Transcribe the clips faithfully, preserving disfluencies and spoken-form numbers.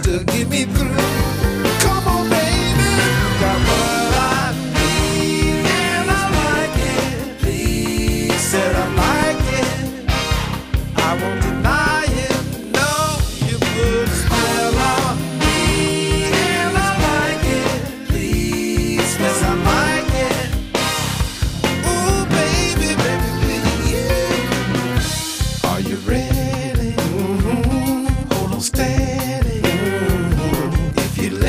to get me through. Come on, baby, got what I need, and I like it. Please, said I like it. I won't deny it. No, you put a spell on me, and I like it. Please, yes, I like it. Ooh, baby, baby, please. Are you ready? Mm-hmm. Hold on steady. Mm-hmm. If you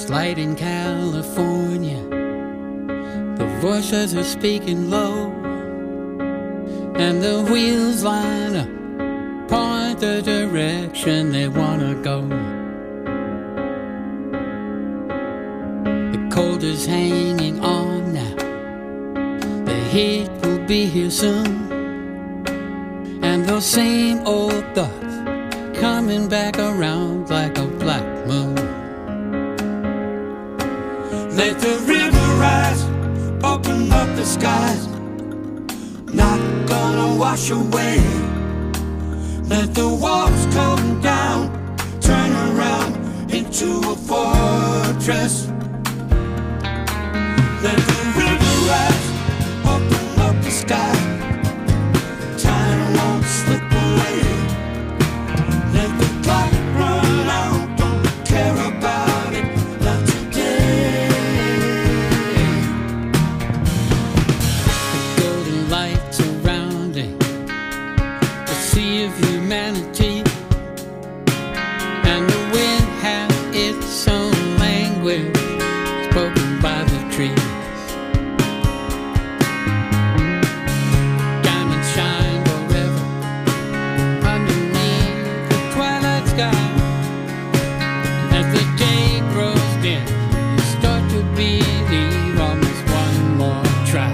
It's light in California. The voices are speaking low, and the wheels line up, point the direction they wanna go. The cold is hanging on now. The heat will be here soon, and those same old thoughts coming back around like a black moon. Let the river rise, open up the skies, not gonna wash away. Let the walls come down, turn around into a fortress. Let the river rise, open up the sky, time won't slip away. Let the clock run out, don't care about it, not today. The golden light surrounding the sea of humanity, and the wind has its own language spoken by the trees. Diamonds shine forever underneath the twilight sky. As the day grows dim, you start to believe almost one more try.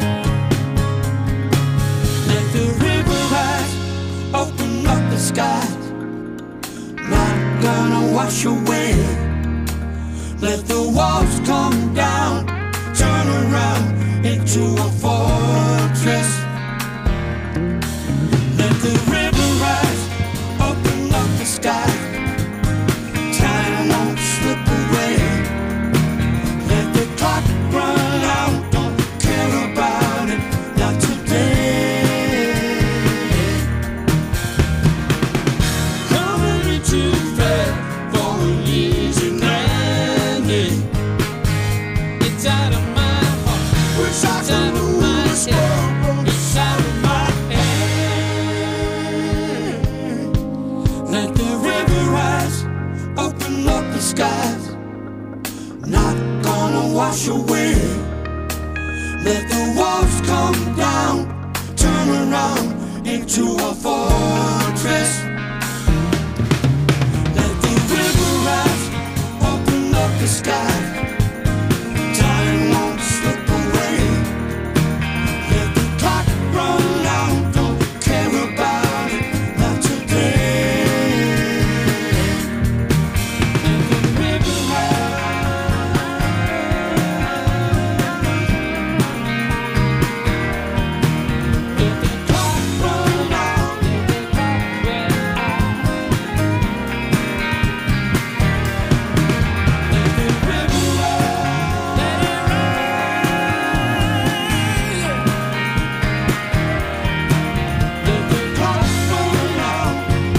Let the river rise, open up the skies, not gonna wash away. Let the walls come down, turn around into a fortress. Let the river rise, open up the sky, time won't slip away. Let the clock run out, don't care about it, not today. Coming into bed for an easy landing. It's out of my heart, Wish I it's could out of my lose head, control. it's out of my head. Let the river rise, open up the skies, not gonna wash away. Let the walls come down, turn around into a fortress. Let the river rise, open up the sky, time won't slip away. Let the clock run out, don't care about it, not today. Let the river rise. Let the clock run out, let the clock run out. Let the river rise, let it rise. Let the clock run out.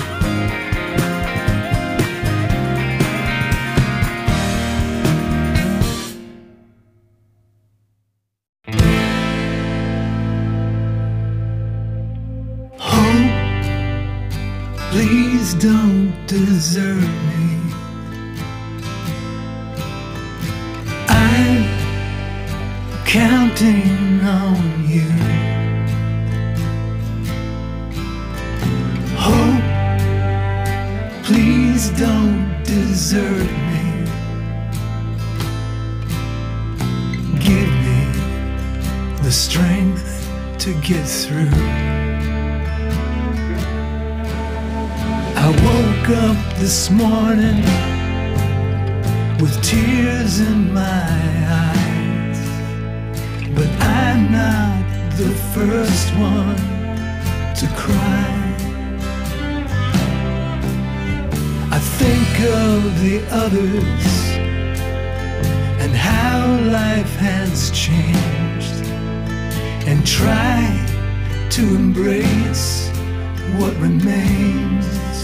Hope, please don't desert me. I'm counting on you. Hope, please don't desert me. Give me the strength to get through. I woke up this morning with tears in my eyes, but I'm not the first one to cry. I think of the others and how life has changed, and try to embrace what remains.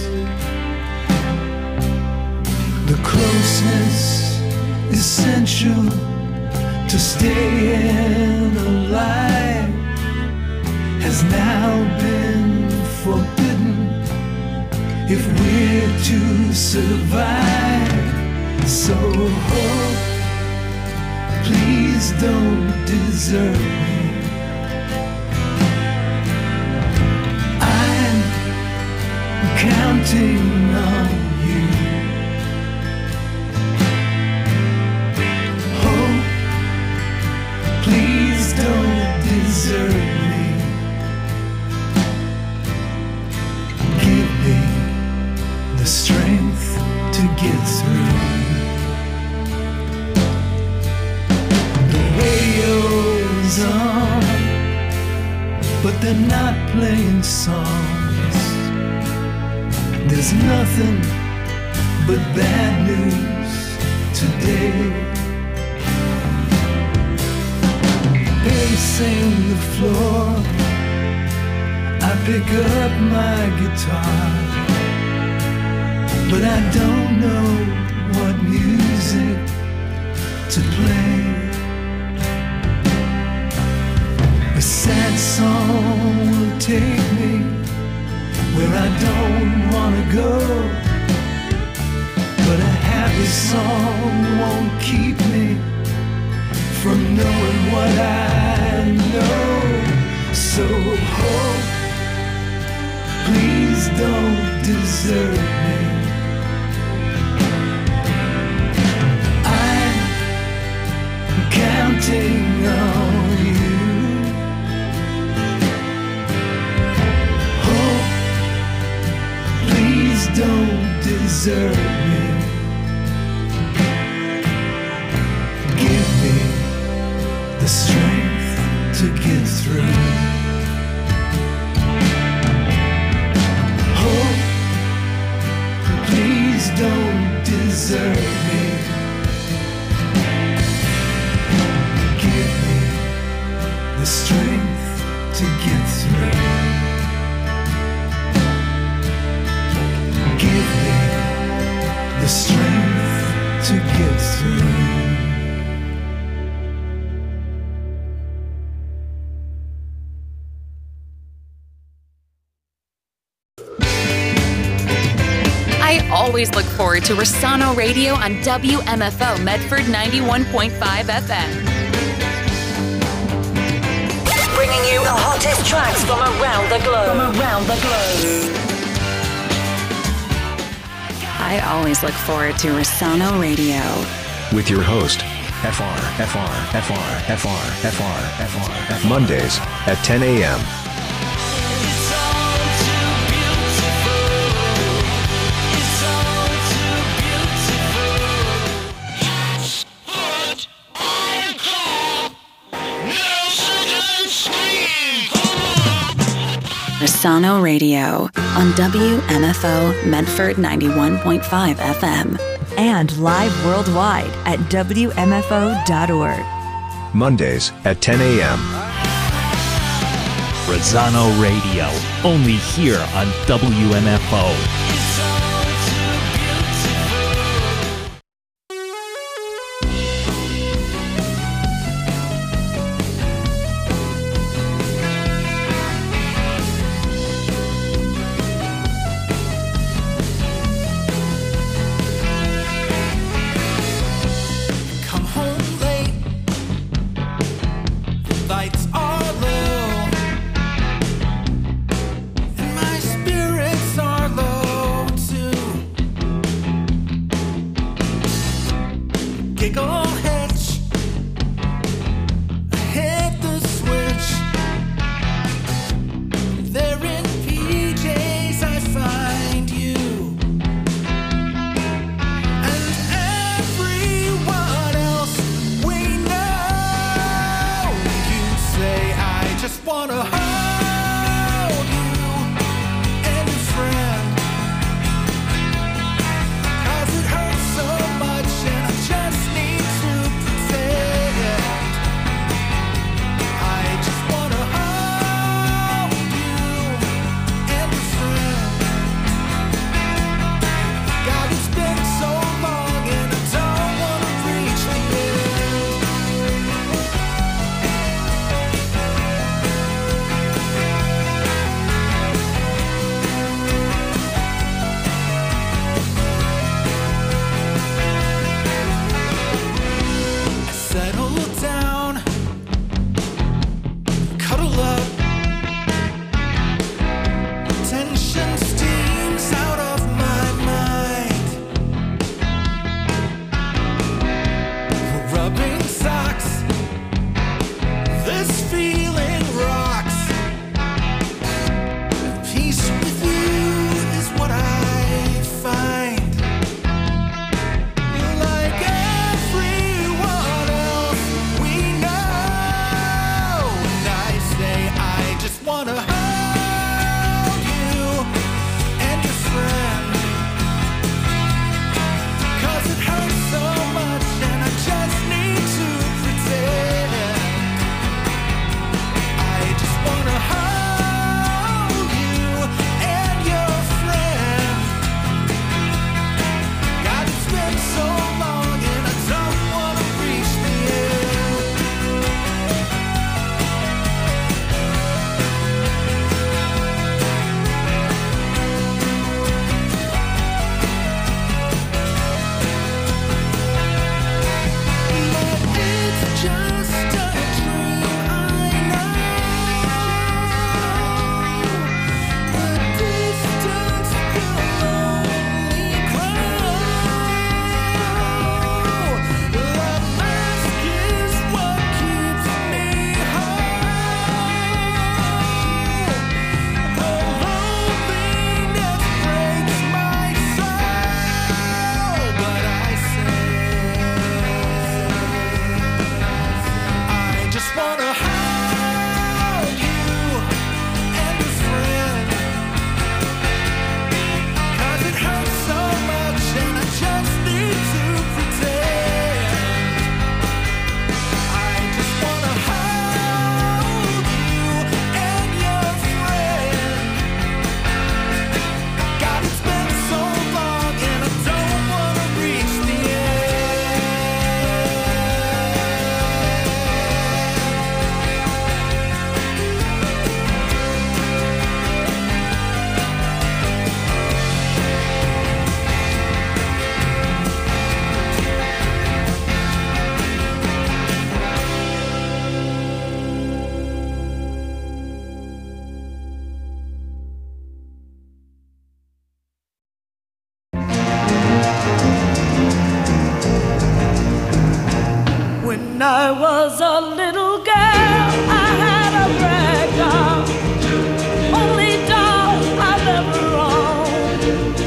The closeness essential to staying alive has now been forbidden if we're to survive. So hope, please don't desert me. I'm counting on you. Oh, please don't desert me. Give me the strength to get through. The radio's on, but they're not playing songs. There's nothing but bad news today. Pacing the floor, I pick up my guitar, but I don't know what music to play. A sad song will take me where I don't wanna go, but a happy song won't keep me from knowing what I know. So hope, please don't desert me. I'm counting on you. Hope, please don't desert me. Give me the strength to get through. Hope, please don't desert me. Give me the strength to get through. Give me the strength to get through. I always look forward to Rossano Radio on W M F O Medford ninety-one point five F M. Bringing you the hottest tracks from around the globe. From around the globe. I always look forward to Rossano Radio. With your host, F R, F R, F R, F R, F R, F R, F R. Mondays at ten a.m. Rossano Radio on W M F O Medford ninety-one point five F M. And live worldwide at W M F O dot org. Mondays at ten a.m. Rossano Radio, only here on W M F O. Spirits are low. was a little girl, I had a rag doll, only doll I've ever owned.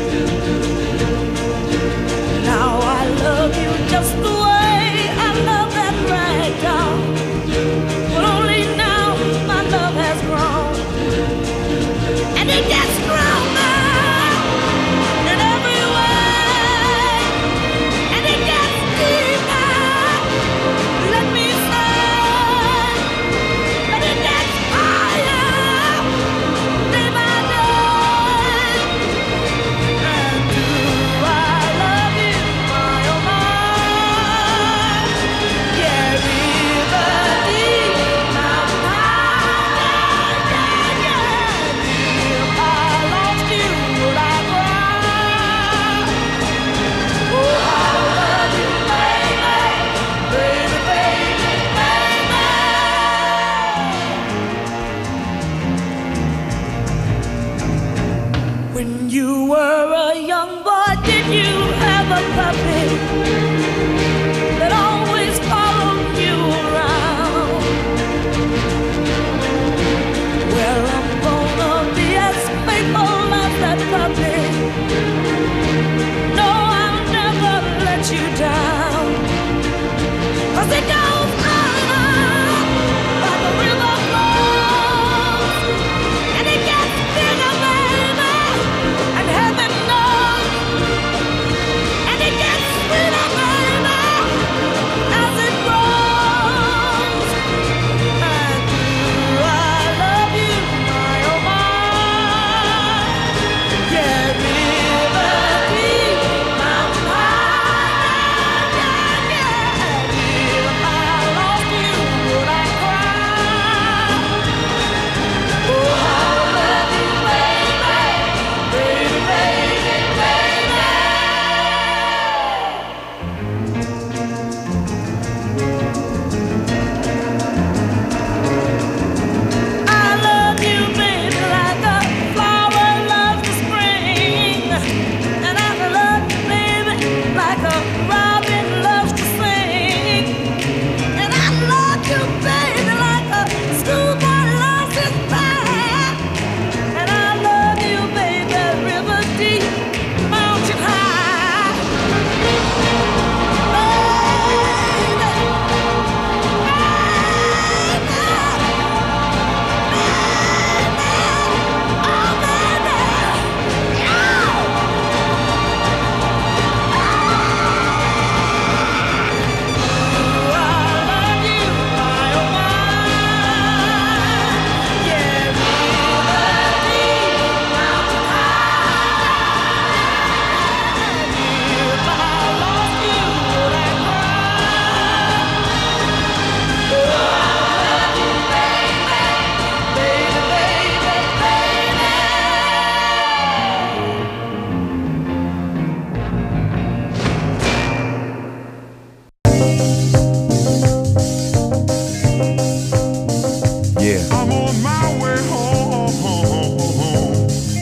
Now I love you just the way I love that rag doll, but only now my love has grown, and it gets stronger in every way, and it gets deeper. Let me say, and it gets higher day by day. And do I love you, my oh my? Yeah, river deep, mountain high, yeah, yeah, yeah. If I lost you, would I cry? Oh, I love you, baby, baby, baby, baby. When you were a young boy, did you have a puppy that always followed you around? Well, I'm gonna be as faithful as that puppy. No, I'll never let you down. 'Cause it goes on like a river flows, and it gets bigger, baby, and heaven knows, and it gets sweeter, baby, as it grows. And do I love you, my oh my? Yeah, river deep, mountain high, yeah, yeah. If I lost you, would I cry? Oh, I love you, baby, baby, baby, baby. I love you, baby, like a flower loves the spring, and I love you, baby, like a robin loves to sing, and I love you, baby, like a schoolboy loves his band, and I love you, baby, river deep, mountain high, Yeah. I'm on my way home.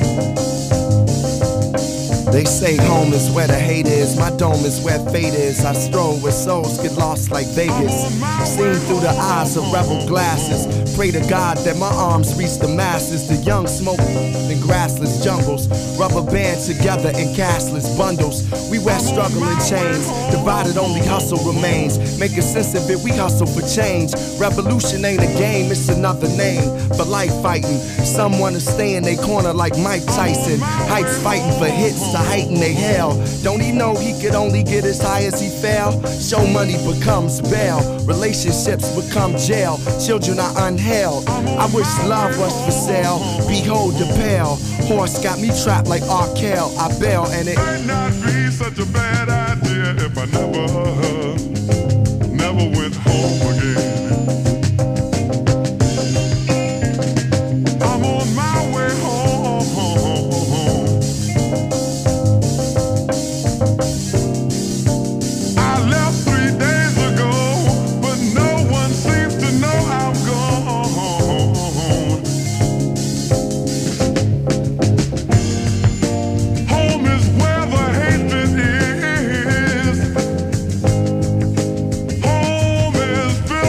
They say home is where the hate is, my dome is where fate is. I stroll where souls get lost like Vegas, seen through the eyes of rebel glasses. Pray to God that my arms reach the masses. The young smoke in grassless jungles, rubber band together in cashless bundles. We wear struggle in chains, divided only hustle remains. Making sense of it, we hustle for change. Revolution ain't a game, it's another name for life fighting. Some wanna stay in their corner like Mike Tyson. Hypes fighting for hits to heighten they hell. Don't he know he could only get as high as he fell? Show money becomes bail, relationships become jail. Children are unheld. I wish love was for sale. Behold the pale horse got me trapped like R. Kell. I bail and it Might not be such a bad idea if I never, never went home again. I'm on my way home. I left three days ago, but no one seems to know I'm gone. Home is where the hatred is. Home is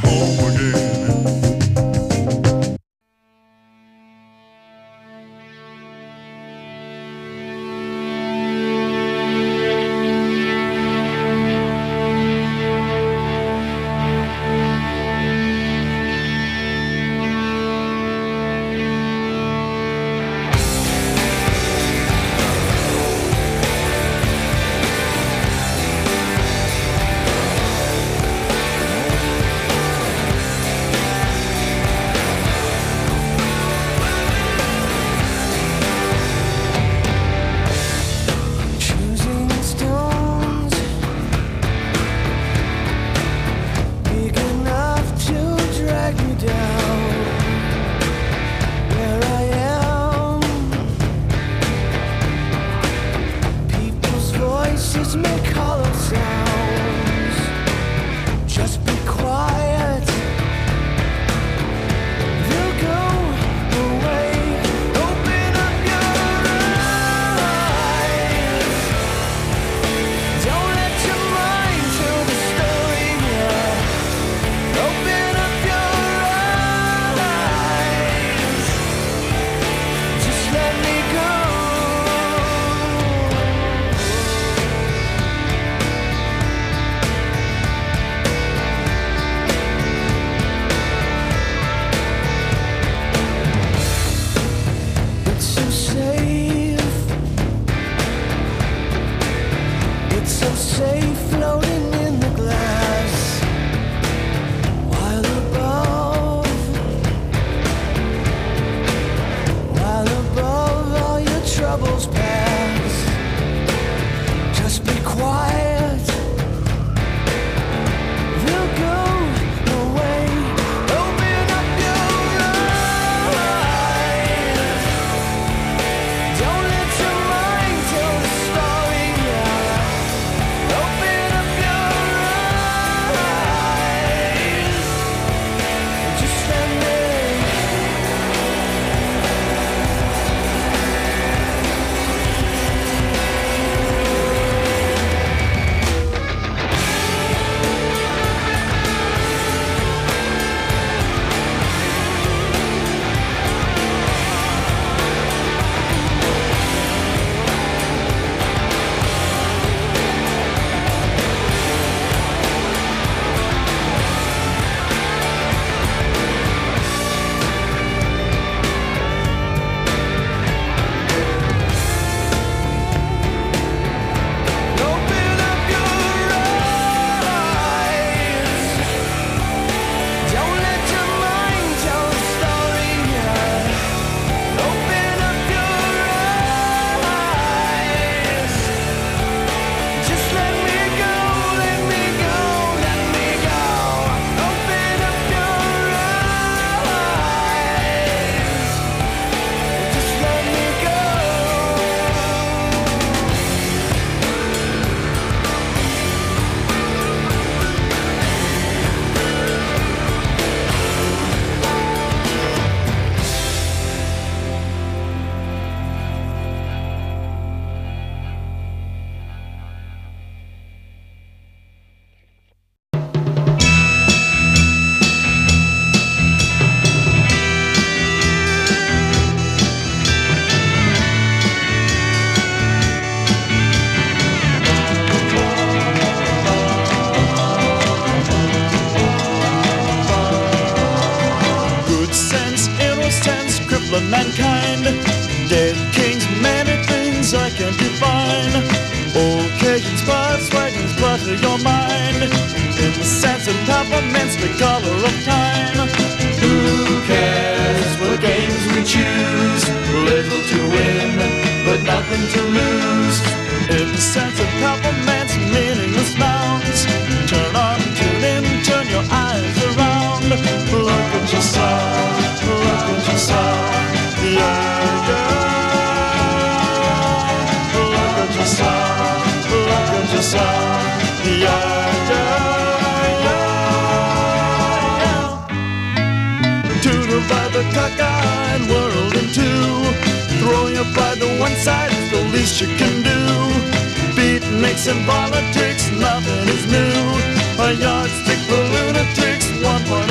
home again. mankind. Dead kings, many things I can't define. Occasions, buzz, wagons, clutter your mind. In the sense of peppermints, the color of time. Who cares what games we choose? Little to win, but nothing to lose. In the sense of peppermints, meaningless nouns. Turn on, tune in, turn your eyes around. Look at yourself, look at yourself. Yeah, yeah. Look at yourself, look at yourself. Yeah, yeah, yeah. To divide the cockeyed world in two. Throwing your pride to one side is the least you can do. Beatniks and politics, nothing is new. A yardstick for lunatics, one point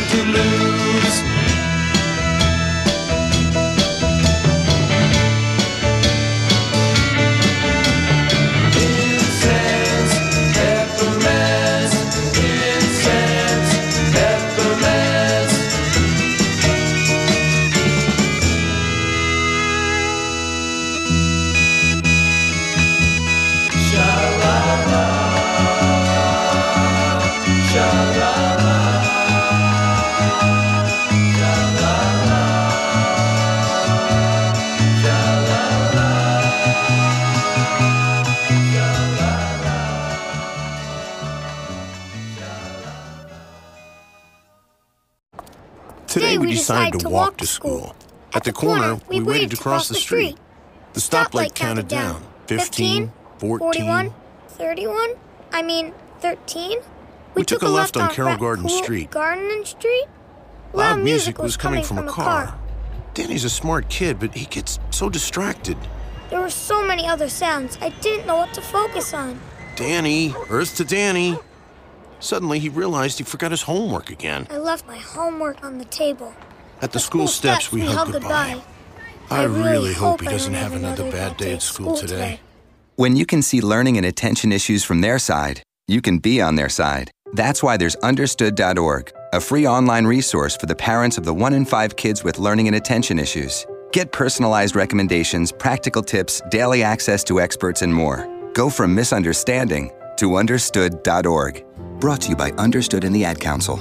to lose. Incense, peppermints, incense, peppermints. Sha-la-la, sha-la-la, sha-la-la, Today we decided to walk to school. At the corner, we waited to cross the street. The stoplight counted down. Fifteen, fourteen. thirty-one? I mean, thirteen? We took a left on Carroll Garden Street. Garden Street? Loud music was coming from a car. Danny's a smart kid, but he gets so distracted. There were so many other sounds, I didn't know what to focus on. Danny, Earth to Danny. Suddenly, he realized he forgot his homework again. I left my homework on the table. At the school steps, we hugged goodbye. I really hope he doesn't have another bad day at school today. When you can see learning and attention issues from their side, you can be on their side. That's why there's understood dot org, a free online resource for the parents of the one in five kids with learning and attention issues. Get personalized recommendations, practical tips, daily access to experts, and more. Go from misunderstanding to understood dot org. Brought to you by Understood and the Ad Council.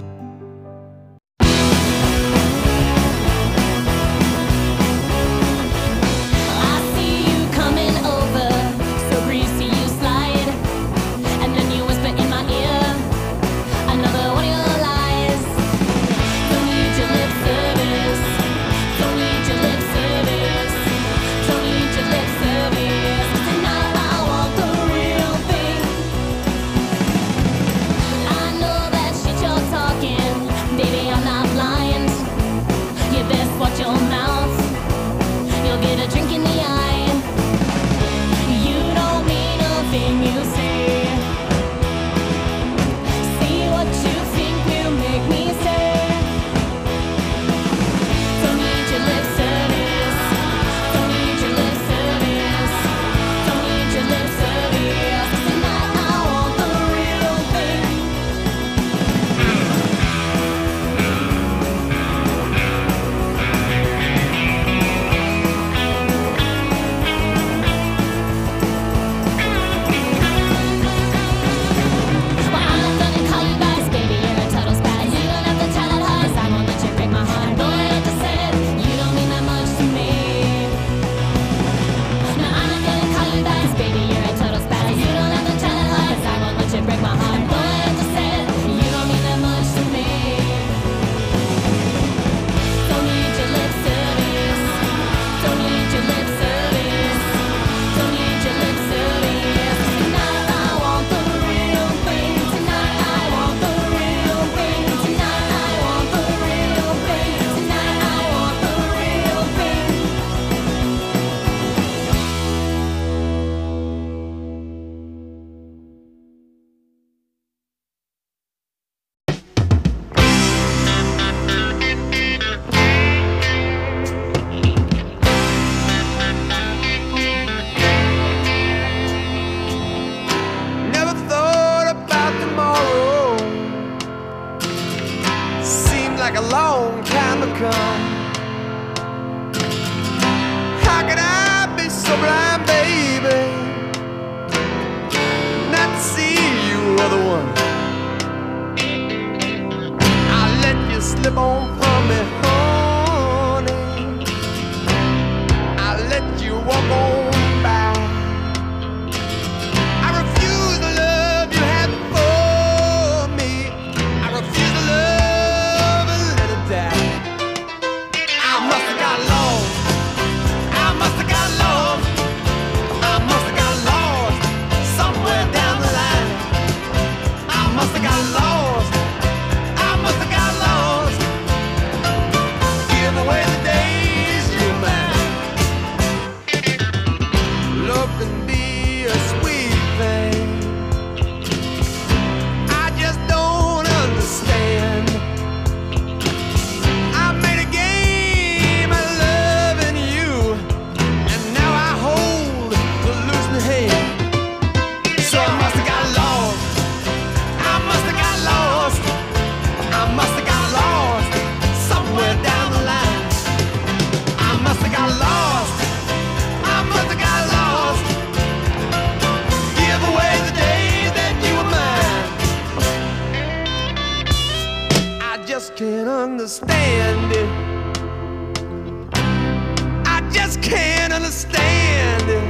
I must have got lost. I must have got lost. understand it. I just can't understand it.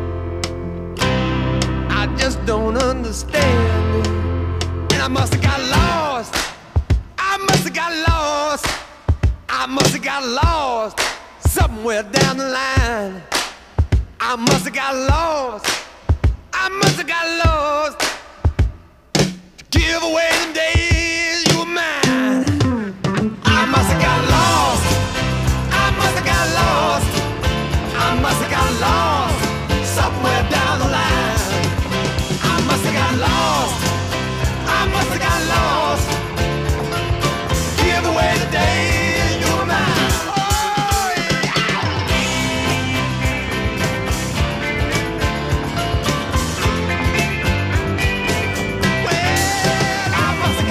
I just don't understand it. And I must have got lost. I must have got lost. I must have got lost somewhere down the line. I must have got lost. I must have got lost to give away the days you were mine. I must have got lost. I must have got lost. I must have got lost somewhere down the line. I must have got lost. I must have got lost. Give away the days you were mine. I must have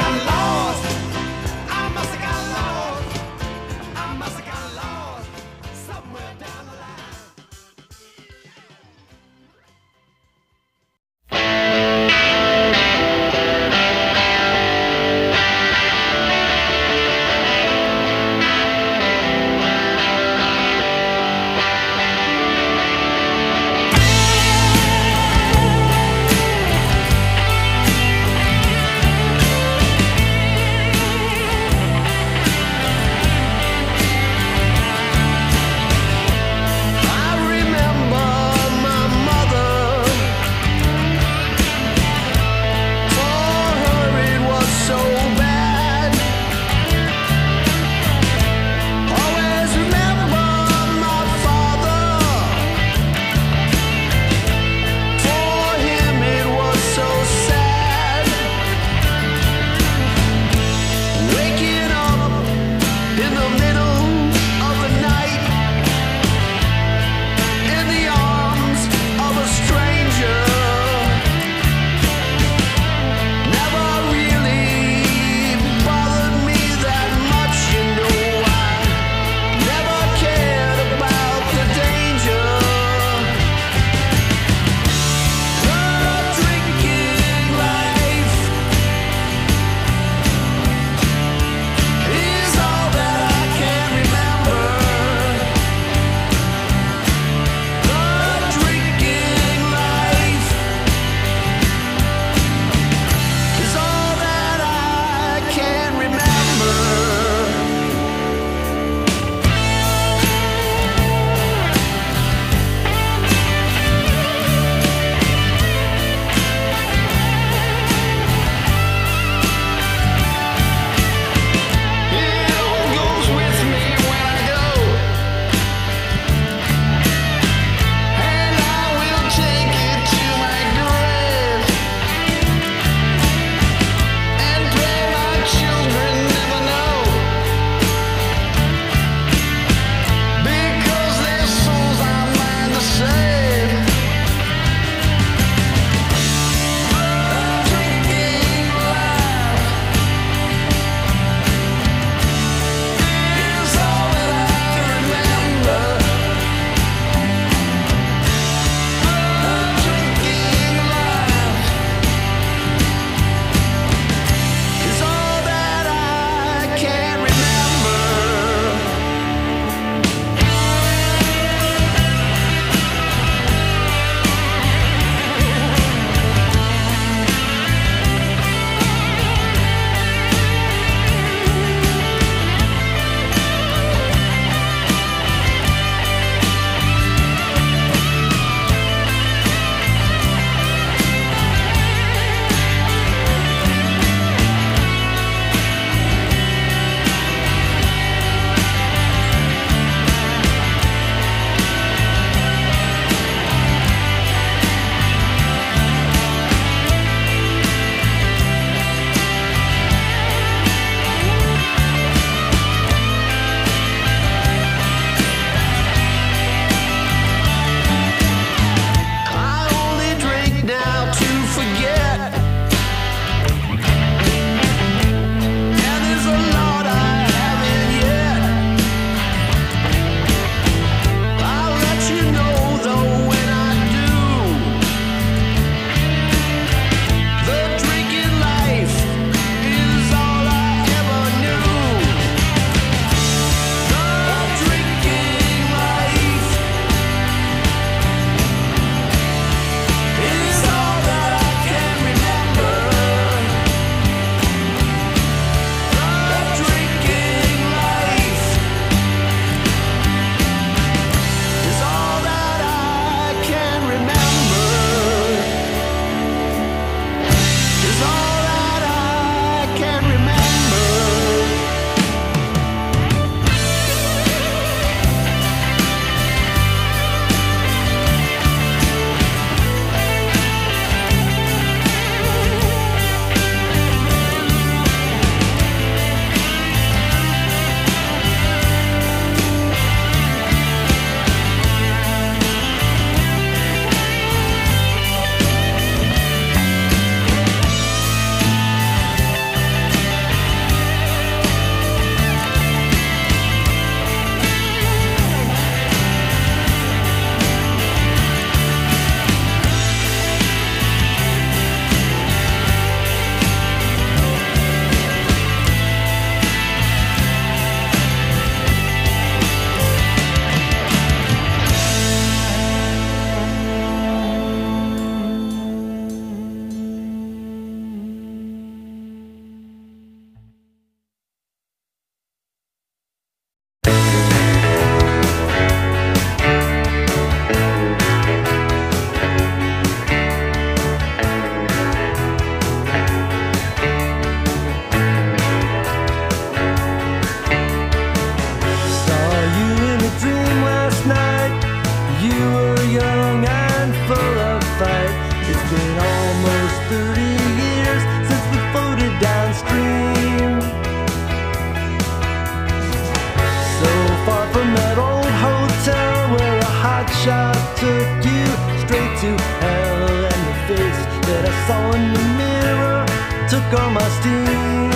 took all my steam.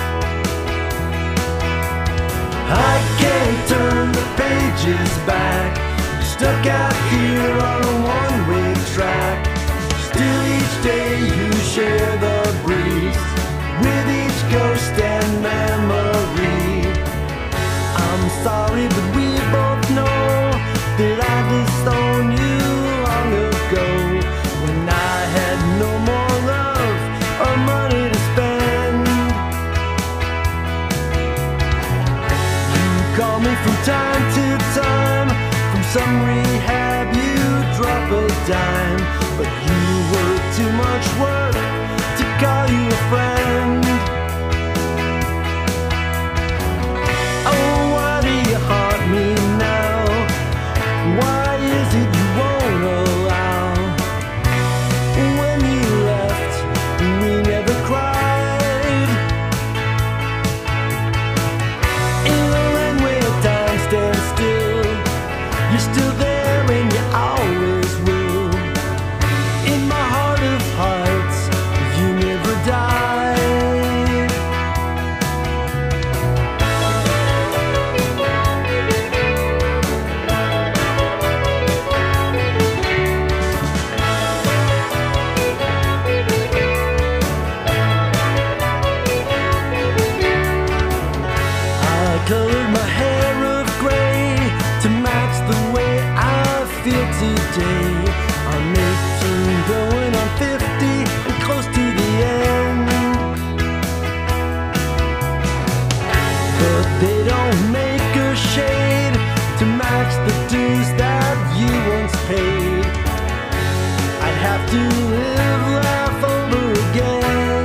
I can't turn the pages back, stuck out here on a one-way track. Still each day you share the breeze with each ghost and memory. I'm sorry, but we both know that I disowned you long ago, when I had no more love or money to spend. You call me from time to time, from some rehab you drop a dime, but you were too much work to call you a friend. Oh, why do you haunt me now? Why is it you won't allow? When you left, we never cried. In a runway of time stands still, you're still there and you always will. In my heart of hearts, you never died. I colored my hair of gray to match the way I feel today. I'm eighteen, going on fifty, and close to the end. But they don't make a shade to match the dues that you once paid. I'd have to live life over again.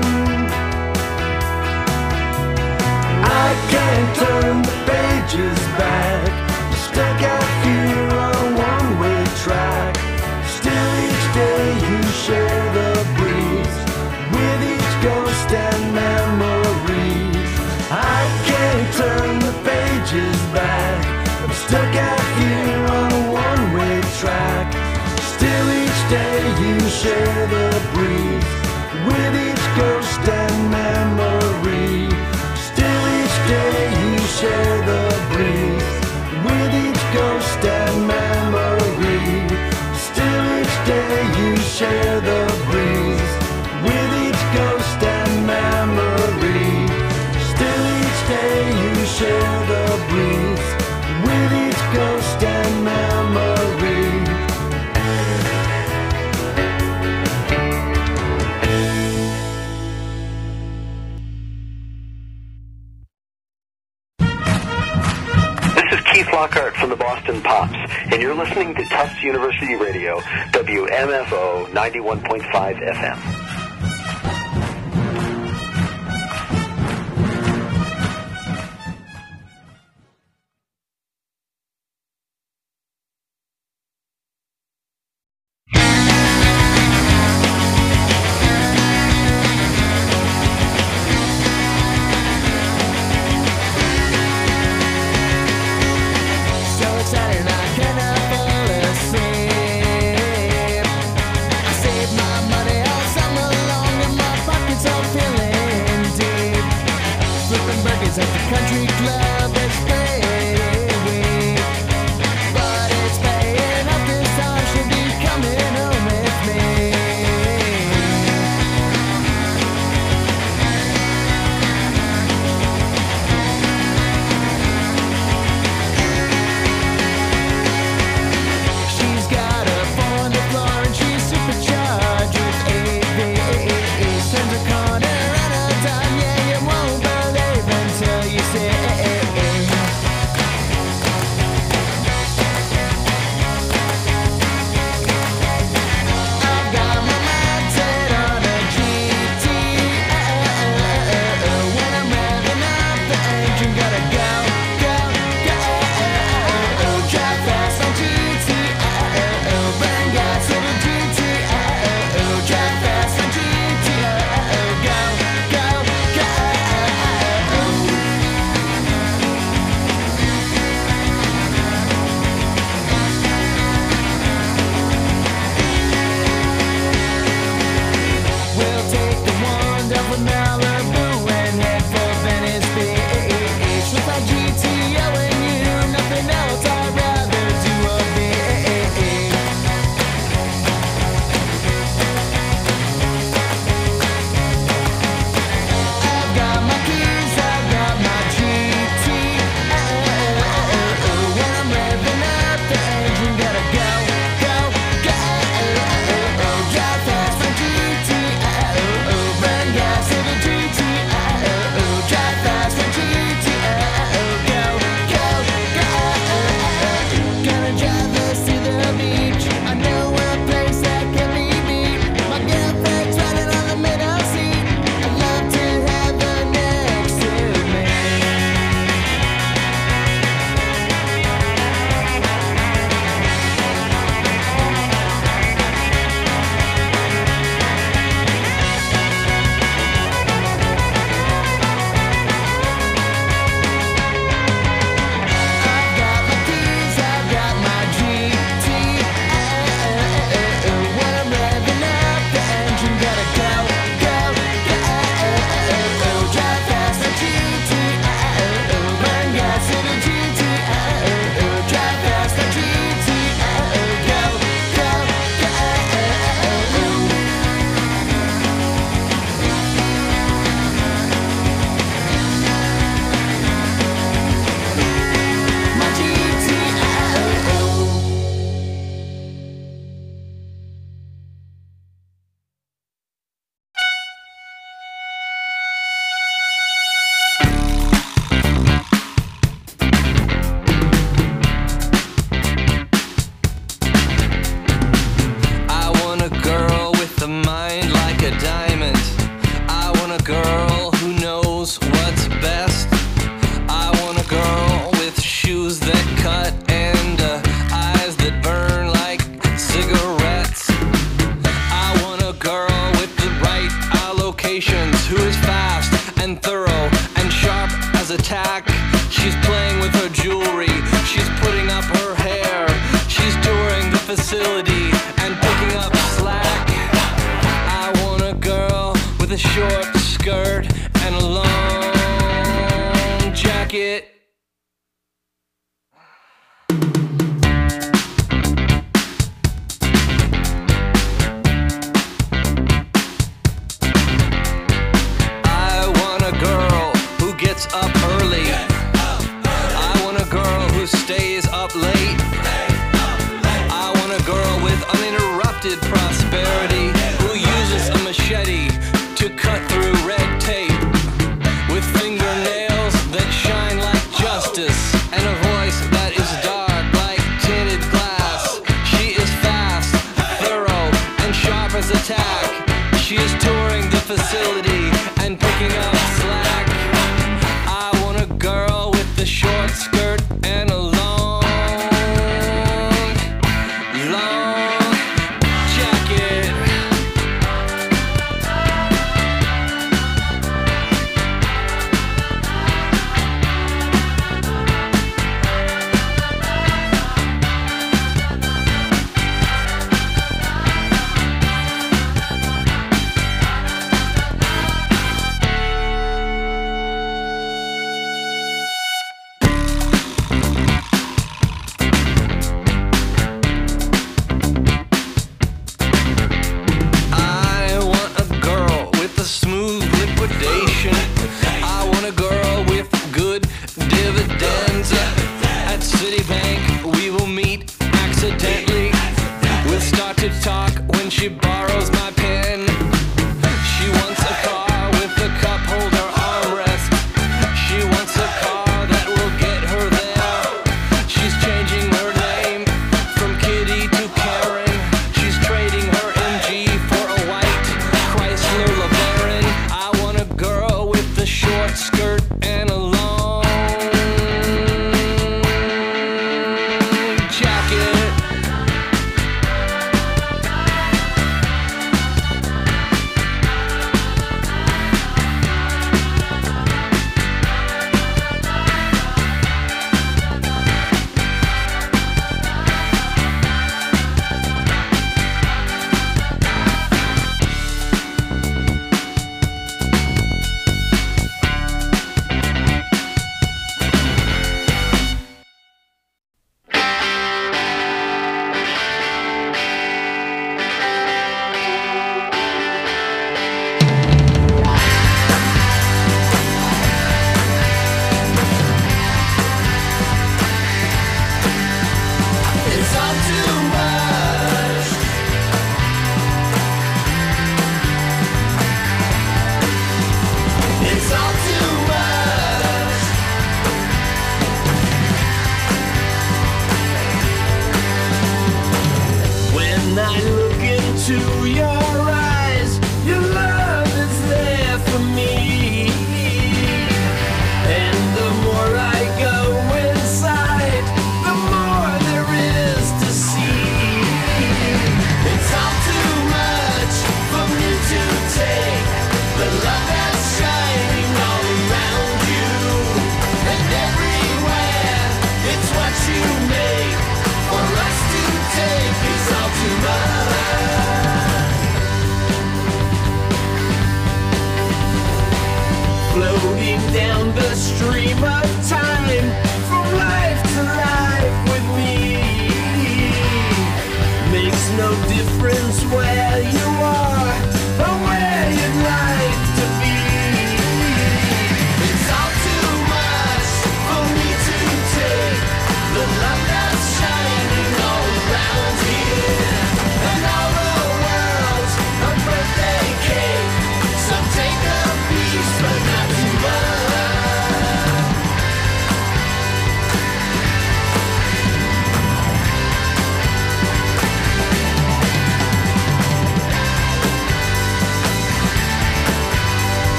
I can't turn the pages back, stuck out here on a one-way track. Still each day you share the breeze with each ghost and memory. I can't turn the pages back, I'm stuck out here on a one-way track. Still each day you share the breeze with each ghost and memory. Still each day you share the breeze with each ghost and memory. Still each day you share the breeze with each ghost and memory. Still each day you share the breeze with each ghost and memory. Keith Lockhart from the Boston Pops, and you're listening to Tufts University Radio, W M F O ninety-one point five F M. Save my money all summer. facility and picking up slack. I want a girl with a short skirt and a long jacket. I want a girl who gets up early. I want a girl who stays up late. I want a girl with uninterrupted prosperity, who uses a machete to cut through red tape, with fingernails that shine like justice and a voice that is dark like tinted glass. She is fast, thorough, and sharp as a tack. She is touring the facility and picking up slack. I want a girl with a short skirt and a long, long jacket.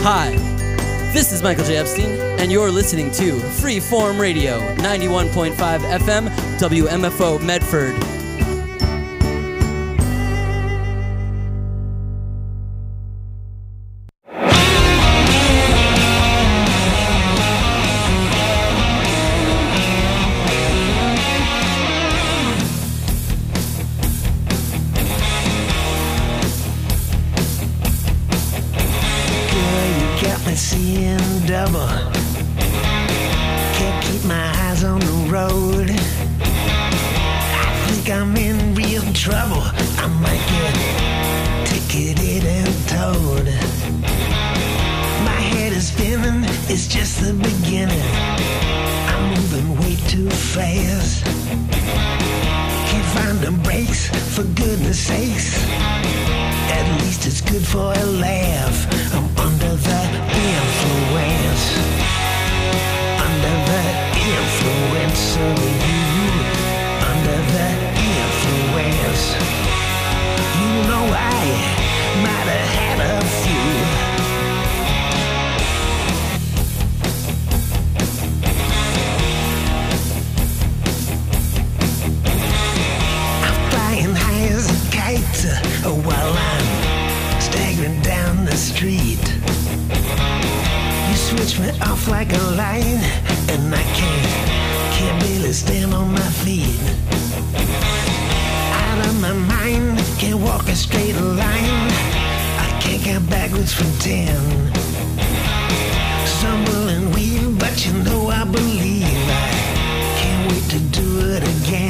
Hi, this is Michael J. Epstein, and you're listening to Freeform Radio, ninety-one point five F M, W M F O Medford. Seeing double, can't keep my eyes on the road. I think I'm in real trouble. I might get ticketed and towed. My head is spinning, it's just the beginning. I'm moving way too fast. Can't find the brakes, for goodness sakes. At least it's good for a laugh. I'm under the influence, under the influence of you, under the influence. You know I might have had a few. I'm flying high as a kite uh, while I'm staggering down the street. You switch me off like a line, and I can't, can't barely stand on my feet. Out of my mind, can't walk a straight line. I can't count backwards from ten. Stumble and weave, but you know I believe. I can't wait to do it again.